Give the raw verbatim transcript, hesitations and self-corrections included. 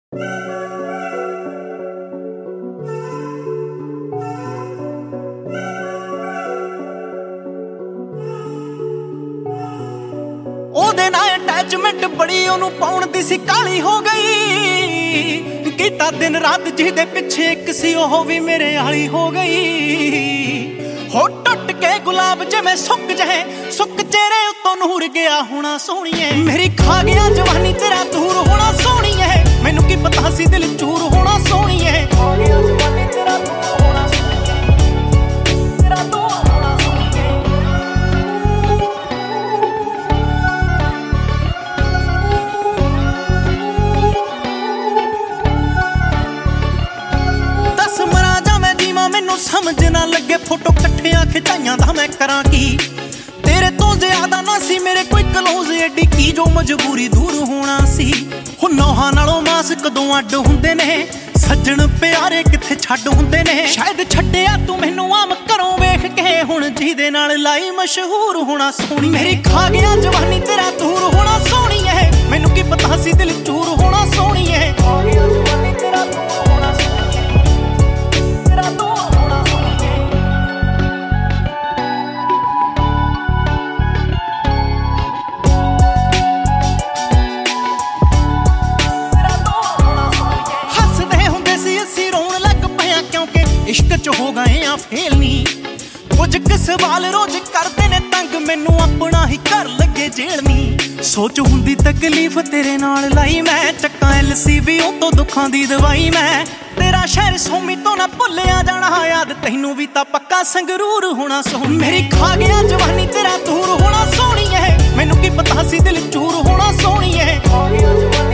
ਉਹਦੇ ਨਾਲ ਅਟੈਚਮੈਂਟ ਬੜੀ ਉਹਨੂੰ ਪਾਉਣ ਦੀ ਸੀ ਕਾਲੀ ਹੋ ਗਈ। ਕੀਤਾ ਦਿਨ ਰਾਤ ਜਿਹਦੇ ਪਿੱਛੇ ਇੱਕ ਸੀ ਉਹ ਵੀ ਮੇਰੇ ਵਾਲੀ ਹੋ ਗਈ। ਹੋ ਟੁੱਟ ਕੇ ਗੁਲਾਬ ਜਿਵੇਂ ਸੁੱਕ ਜਾਏ, ਸੁੱਕ ਚਿਹਰੇ ਉੱਤੋਂ ਨੂਰ ਗਿਆ ਹੋਣਾ ਸੋਹਣੀਏ। ਮੇਰੀ ਖਾ ਗਿਆ ਜਵਾਨੀ ਤੇਰਾ ਦੂਰ ਹੋਣਾ ਸੋਹਣੀਏ। ਮੈਨੂੰ ਕੀ ਪਤਾ ਸੀ ਦਿਲ ਚੂਰ ਹੋਣਾ ਸੋਹਣੀਏ। ਖਾ ਗਿਆ ਜਵਾਨੀ ਤੇਰਾ ਦੂਰ ਹੋਣਾ ਸੋਹਣੀਏ, ਤੇਰਾ ਦੂਰ ਹੋਣਾ ਸੋਹਣੀਏ। ਦਸ ਮਰਾਂ ਜਾਂ ਮੈਂ ਜੀਵਾਂ ਮੈਨੂੰ ਸਮਝ ਨਾ ਲੱਗੇ। ਫੋਟੋ ਇਕੱਠਿਆਂ ਖਿਚਾਈਆਂ ਦਾ ਮੈਂ ਕਰਾਂ ਕੀ। ਤੇਰੇ ਤੋਂ ਜ਼ਿਆਦਾ ਨਾ ਸੀ ਮੇਰੇ ਕੋਈ ਕਲੋਜ਼ ਐਡੀ ਕੀ ਜੋ ਮਜਬੂਰੀ ਦੂਰ ਹੋਣਾ ਸੀ। ਹੁਣ ਨੌਹਾਂ ਨਾਲੋਂ ਮਾਸ ਕਦੋਂ ਅੱਡ ਹੁੰਦੇ ਨੇ, ਸੱਜਣ ਪਿਆਰੇ ਕਿੱਥੇ ਛੱਡ ਹੁੰਦੇ ਨੇ। ਸ਼ਾਇਦ ਛੱਡਿਆ ਤੂੰ ਮੈਨੂੰ ਆਮ ਘਰੋਂ ਵੇਖ ਕੇ, ਹੁਣ ਜਿਹਦੇ ਨਾਲ ਲਾਈ ਮਸ਼ਹੂਰ ਹੋਣਾ ਸੋਹਣੀ। ਮੇਰੀ ਖਾ ਗਿਆ ਜਵਾਨੀ ਤੇਰਾ ਦੂਰ ਹੋਣਾ ਸੋਹਣੀਏ। ਮੈਨੂੰ ਕੀ ਪਤਾ ਸੀ ਦਿਲ ਚੂਰ ਹੋਣਾ ਸੋਹਣੀਏ। ਖਾ ਗਿਆ ਜਵਾਨੀ ਤੇਰਾ ਦੂਰ ਹੋਣਾ ਸੋਹਣੀਏ, ਤੇਰਾ ਦੂਰ ਹੋਣਾ ਸੋਹਣੀਏ। ਹੱਸਦੇ ਹੁੰਦੇ ਸੀ ਅਸੀਂ ਰੋਣ ਲੱਗ ਪਿਆ ਕਿਉਂਕਿ ਇਸ਼ਕ ਚ ਹੋ ਗਏ ਆ ਫੇਲ ਨੀ। ਕੁਝ ਕੁ ਸਵਾਲ ਰੋਜ਼ ਕਰਦੇ ਨੇ ਤੰਗ, ਮੈਨੂੰ ਆਪਣਾ ਹੀ ਘਰ ਲੱਗੇ ਜੇਲ੍ਹ ਨੀ। ਸੋਚ ਹੁੰਦੀ ਤਕਲੀਫ ਤੇਰੇ ਨਾਲ ਲਾਈ ਮੈਂ, ਚੱਕਾਂ ਐਲ ਸੀ ਵੀ ਉਹ ਤੋਂ ਦੁੱਖਾਂ ਦੀ ਦਵਾਈ ਮੈਂ। ਤੇਰਾ ਸ਼ਹਿਰ ਸੋਮੀ ਤੋਂ ਨਾ ਭੁੱਲਿਆ ਜਾਣਾ, ਯਾਦ ਤੈਨੂੰ ਵੀ ਤਾਂ ਪੱਕਾ ਸੰਗਰੂਰ ਹੋਣਾ ਸੋਹਣੀ। ਮੇਰੀ ਖਾ ਗਿਆ ਜਵਾਨੀ ਤੇਰਾ ਦੂਰ ਹੋਣਾ ਸੋਹਣੀਏ। ਮੈਨੂੰ ਕੀ ਪਤਾ ਸੀ ਦਿਲ ਚੂਰ ਹੋਣਾ ਸੋਹਣੀਏ। ਖਾ ਗਿਆ ਜਵਾਨੀ